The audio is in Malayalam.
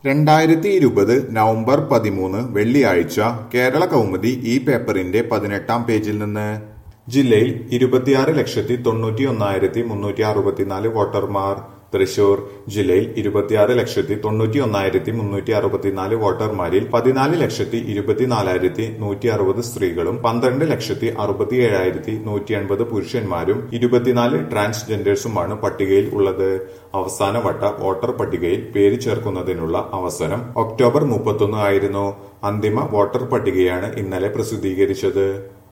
2020 നവംബർ 13 വെള്ളിയാഴ്ച കേരള കൗമുദി ഈ പേപ്പറിന്റെ 18-ാം പേജിൽ നിന്ന് ജില്ലയിൽ 26,91,364 വോട്ടർമാർ. തൃശൂർ ജില്ലയിൽ 26,91,364 വോട്ടർമാരിൽ 14,24,160 സ്ത്രീകളും 12,67,180 പുരുഷന്മാരും 24 ട്രാൻസ്ജെൻഡേഴ്സുമാണ് പട്ടികയിൽ ഉള്ളത്. അവസാനവട്ട വോട്ടർ പട്ടികയിൽ പേര് ചേർക്കുന്നതിനുള്ള അവസരം ഒക്ടോബർ 31 ആയിരുന്നു. അന്തിമ വോട്ടർ പട്ടികയാണ് ഇന്നലെ പ്രസിദ്ധീകരിച്ചത്.